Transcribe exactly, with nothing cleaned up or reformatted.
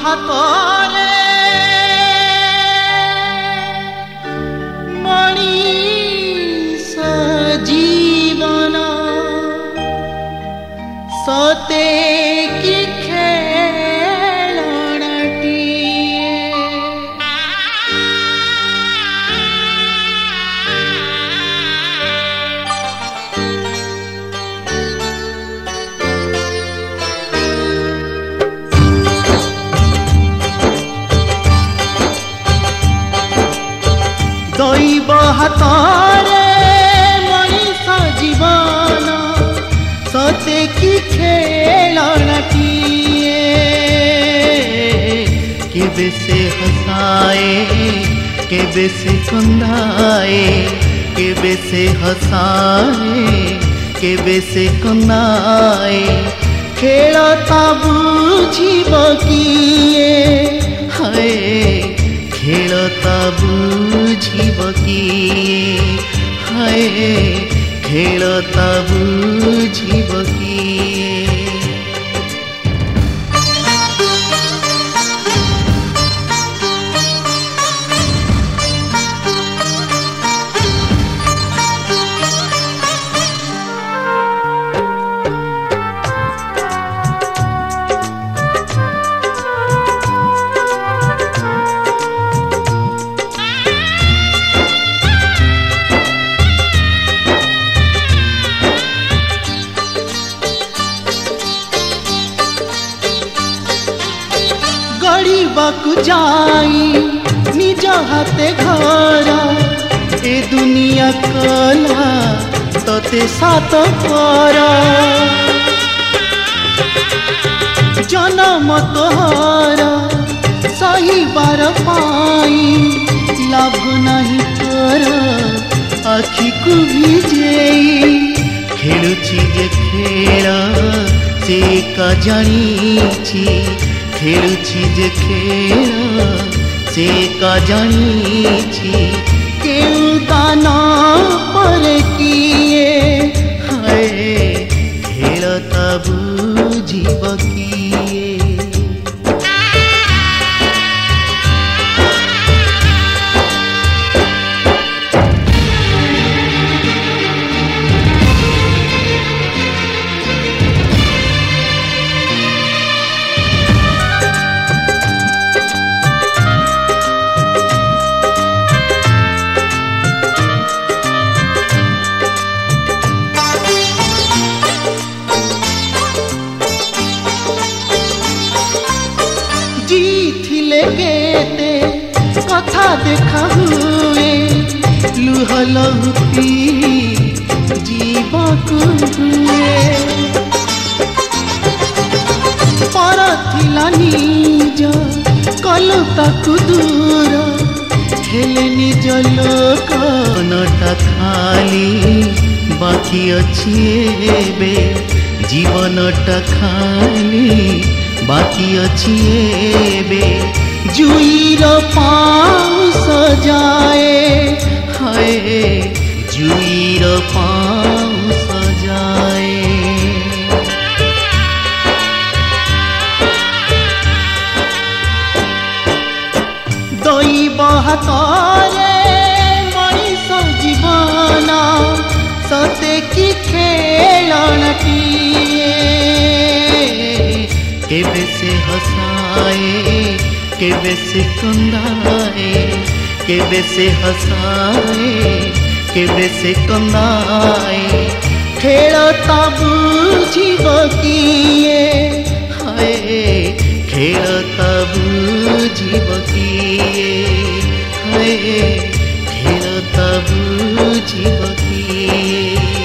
ହାତରେ ମଣିଷ ଜୀବନ ସତେ କି दैव हाथरे मनीष जीवन सते कि खेलनाटिए केबे से हसाए केबे से कंदाए केबे से हसाए केबे से कंदाए खेलता बुझिब किए हाय खेलता बुझिब किए हाय खेलता बुझिब किए गड़ीबाकू जाई निज हाथे घर ए दुनिया कला तते सात पर जनम तोहर सही बार पाई लाभ नहीं कर आखि को भिजेई खेलुची जे खेल से का जानी खेलुची जे खेल से का जानी केउ दाना पर किए हाय खेलता बुझिब किए केते कथा देखा हुए लुह लहुती जीवकु हुए पर थिला निज कलु ताकु दूर हेले निज लोक नटा खाली बाकी अछि एबे जीवनटा खाली बाकी अछि एबे जुईर पाँव सजाए हाय जुईर पाँव सजाए दैव हाथरे मनीष जीवन सते कि खेलनाटिए केबे से हसाए केबे से कंदाए केबे से हसाए केबे से कंदाए खेलता बुझिब किए हाय खेलता बुझिब किए हाय खेलता बुझिब किए।